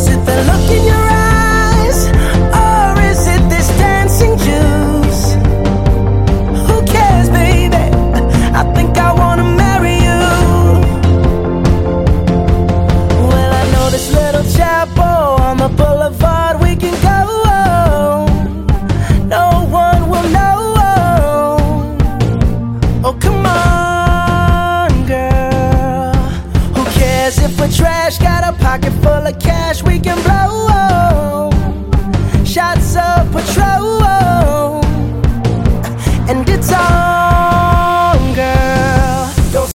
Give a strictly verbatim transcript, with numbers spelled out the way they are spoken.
Is it the look in your eyes, or is it this dancing juice? Who cares, baby? I think I wanna marry you. Well, I know this little chapel on the boulevard we can go. No one will know. Oh, come on, girl. Who cares if we're trash? Got a pocket full of